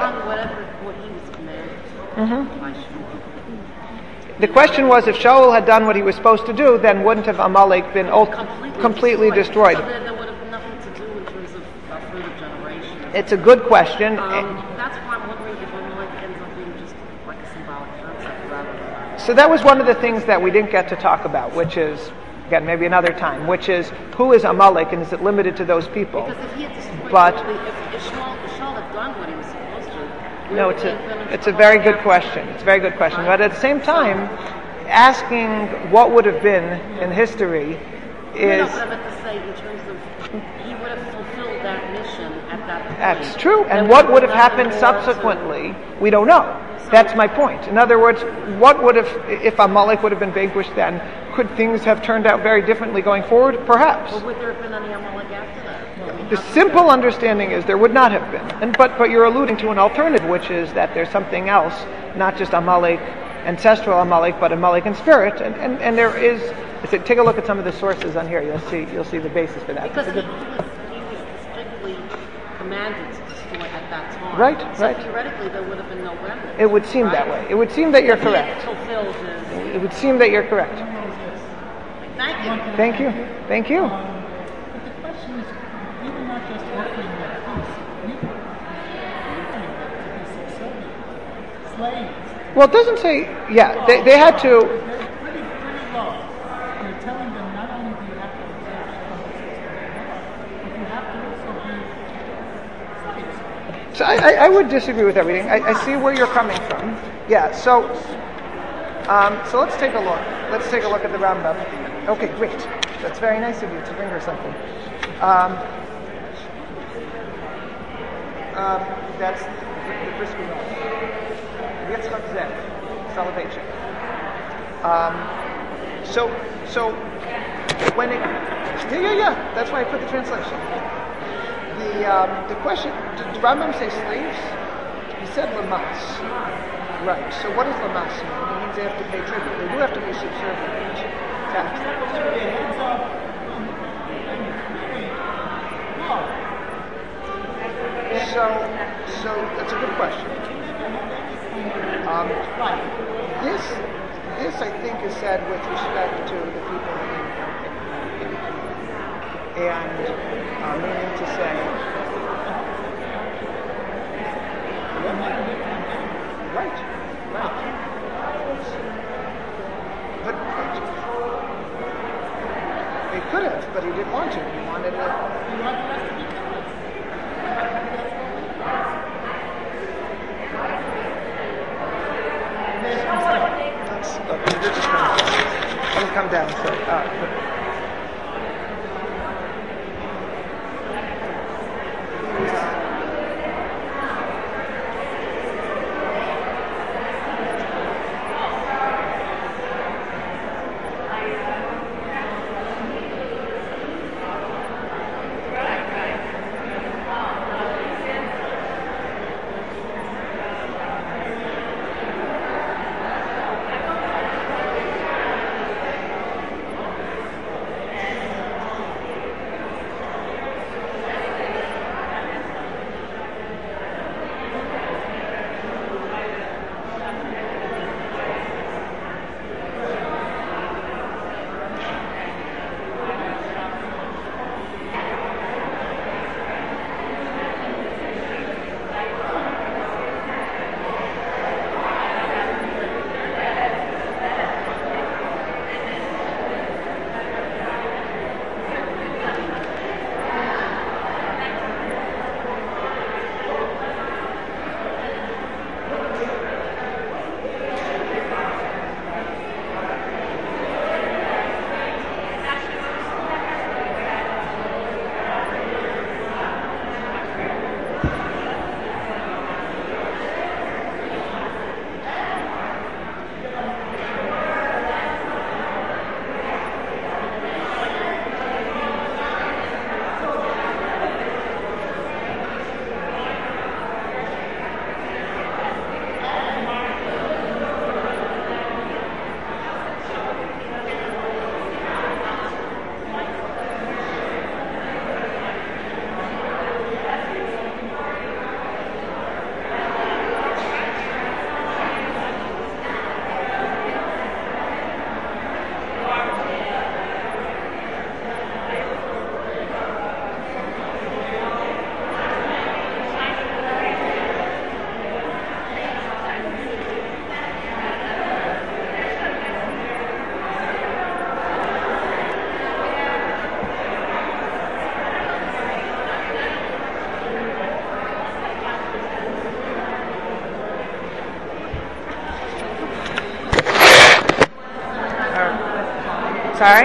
Mm-hmm. The question was, if Shaul had done what he was supposed to do, then wouldn't have Amalek been ult- completely, completely destroyed? So there, there would have been nothing to do in terms of uh, further generations. It's a good question. Um, that's why I'm wondering if Amalek ends up being just like a symbolic concept rather than... So that was one of the things that we didn't get to talk about, which is, again, maybe another time, which is, who is Amalek and is it limited to those people? Because if he had destroyed... But, if, if, Shaul, if Shaul had done what he was supposed to... No, it's a, it's a very good question. It's a very good question. But at the same time, asking what would have been in history is... No, no, but I meant to say in terms of he would have fulfilled that mission at that point. That's true. And what would have happened subsequently, we don't know. That's my point. In other words, what would have, if Amalek would have been vanquished then, could things have turned out very differently going forward? Perhaps. Well, would there have been any Amalek after that? I mean, the simple understanding is there would not have been. And but but you're alluding to an alternative, which is that there's something else, not just Amalek, ancestral Amalek, but Amalek in spirit. And, and, and there is, so take a look at some of the sources on here. You'll see you'll see the basis for that. Because he, he, was, he was strictly commanded to destroy at that time. Right, so right. theoretically, there would have been no remnant. It would seem right? that way. It would seem that you're He correct. fulfilled his... It would seem that you're correct. Thank you. Thank you. Thank you. But the question is, we were not just offering that peace. We were offering it to be subservient. Slaves. Well, it doesn't say, yeah, they, they had to... They're pretty, pretty low. You're telling them not only do you have to observe Shabbat, but you have to also be slaves. So I, I, I would disagree with everything. I, I see where you're coming from. Yeah, so um, so let's take a look. Let's take a look at the Rambam. Okay, great. That's very nice of you to bring her something. Um, um, that's the brisket roll. Yitzchak Zev, Soloveitchik. Um, so, so when it, yeah, yeah, yeah. That's why I put the translation. The um, the question, did the Rambam say slaves? He said lamas. Right. So what does lamas mean? It means they have to pay tribute. They do have to be subservient to tax. So, so that's a good question. Um, this, this I think is said with respect to the people in, in, and uh, meaning to say. Right, right. But, but they could have, but he didn't want to. He wanted to. Let's, look, you're just come, let me come down. So, uh, sorry?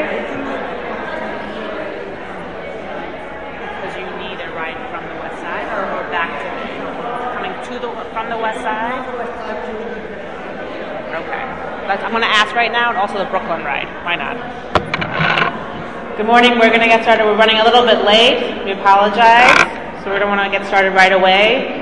Because you need a ride from the west side or, or back to coming to the from the west side? Okay. That's, I'm going to ask right now, and also the Brooklyn ride. Why not? Good morning. We're going to get started. We're running a little bit late. We apologize. So we're going to want to get started right away.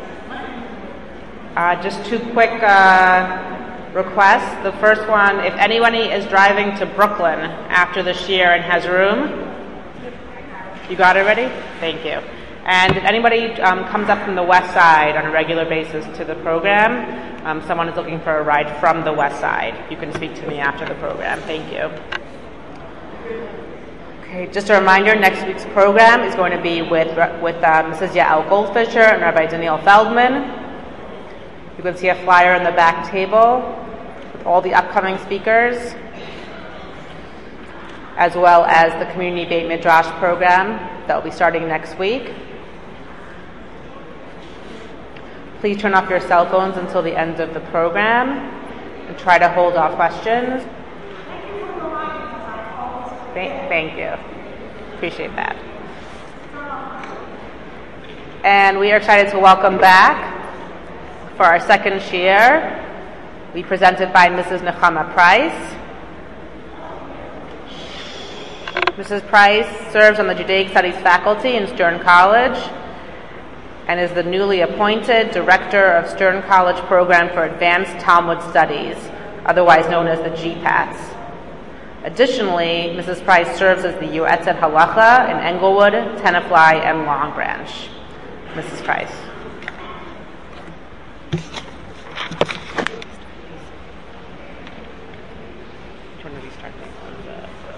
Uh, just two quick uh, requests. The first one, if anybody is driving to Brooklyn after the shiur and has room, you got it ready? Thank you. And if anybody um, comes up from the west side on a regular basis to the program, um, someone is looking for a ride from the west side, you can speak to me after the program. Thank you. Okay, just a reminder, next week's program is going to be with, with uh, Missus Yael Goldfisher and Rabbi Daniel Feldman. You can see a flyer on the back table with all the upcoming speakers, as well as the Community Beit Midrash program that will be starting next week. Please turn off your cell phones until the end of the program and try to hold off questions. Thank you. Appreciate that. And we are excited to welcome back for our second shiur, we presented by Missus Nechama Price. Missus Price serves on the Judaic Studies faculty in Stern College and is the newly appointed Director of Stern College Program for Advanced Talmud Studies, otherwise known as the G PATS. Additionally, Missus Price serves as the Yoetzet Halacha in Englewood, Tenafly, and Long Branch. Missus Price. Do you want to restart the